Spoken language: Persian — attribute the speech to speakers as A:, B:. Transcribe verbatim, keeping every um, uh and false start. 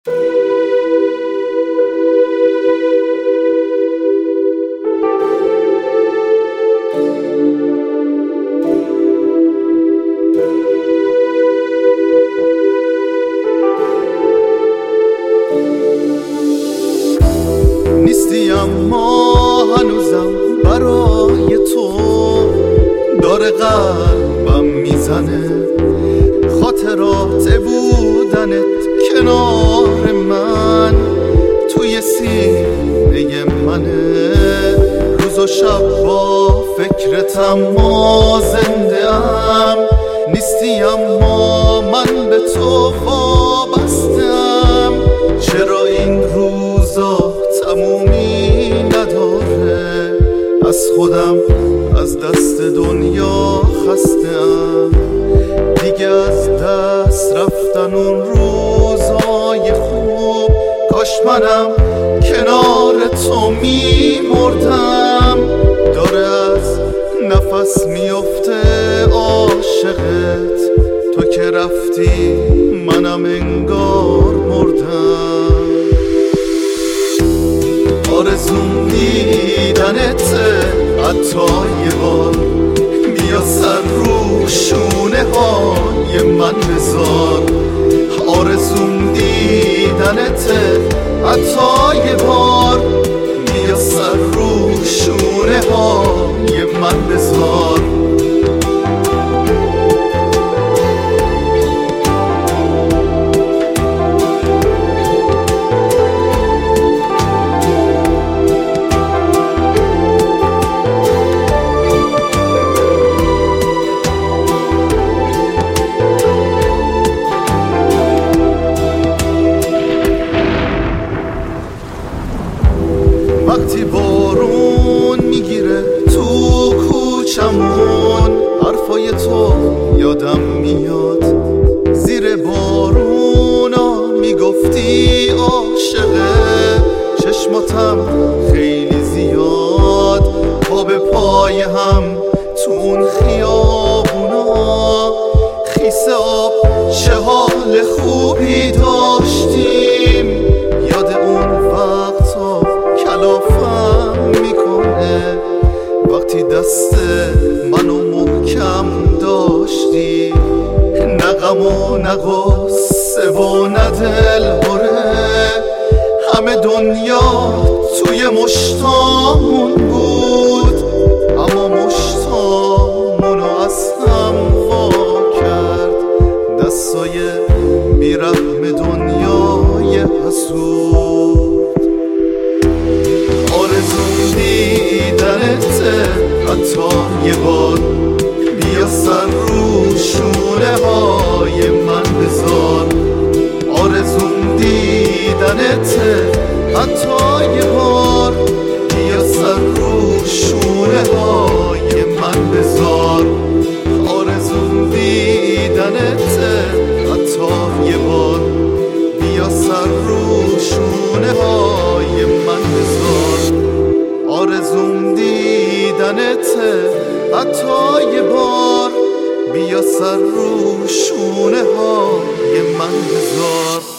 A: نیستی اما هنوزم برای تو داره قلبم میزنه، خاطرات بودنت کنار من توی سینه منه، روز و شب با فکرتم ما زنده ام. نیستی اما من به تو وابستم، چرا این روزا تمومی نداره؟ از خودم از دست دنیا خسته‌ام، دیگه از دست رفتن اون روزای خوب. کاش منم کنار تو میمردم، داره از نفس میفته عاشقت، تو که رفتی منم انگار مردم. آرزوم دیدنته حتی یه بار، بیا سر رو شونه های من بذار. آرزوم دیدنته حتی یه بار، بیا سر رو شونه های من بذار. وقتی بارون میگیره تو کوچمون، حرفای تو یادم میاد، زیر بارونا میگفتی عاشقه. چشماتم خیلی زیاد پا به پای هم تو اون خیابونا، خیس آب چه حال خوبی داشتیم. یاد اون وقتا کلافم میکنه، وقتی دست منو محکم داشتی، نه غم و نه غصه و نه دلهره. همه دنیا توی مشتامون بود، اما مشتامونو از هم وا کرد دستای بیرحم دنیای حسود. آرزوم دیدنته حتی یه بار، بیا سر رو شونه های من بذار. آرزوم دیدنته حتی یه بار، بیا سر رو شونه های من بذار. آرزوم دیدنته حتی یه بار، بیا سر رو شونه های من بذار. آرزوم دیدنته حتی یه بار، بیا سر رو شونه های من بذار.